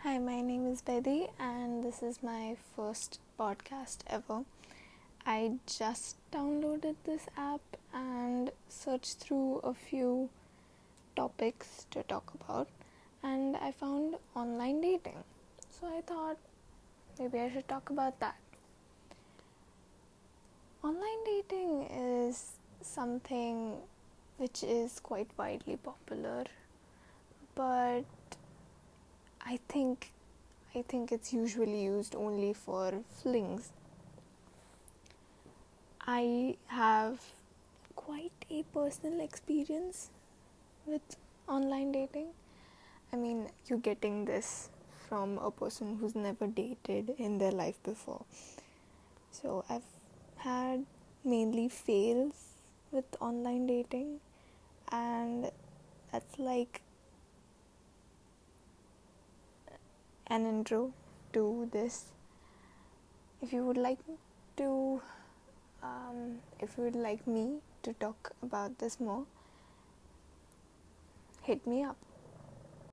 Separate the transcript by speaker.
Speaker 1: Hi, my name is Betty, and this is my first podcast ever. I just downloaded this app and searched through a few topics to talk about, and I found online dating. So I thought maybe I should talk about that. Online dating is something which is quite widely popular, but I think it's usually used only for flings. I have quite a personal experience with online dating. I mean, you're getting this from a person who's never dated in their life before. So I've had mainly fails with online dating, and that's like an intro to this. If you would like to if you would like me to talk about this more, hit me up.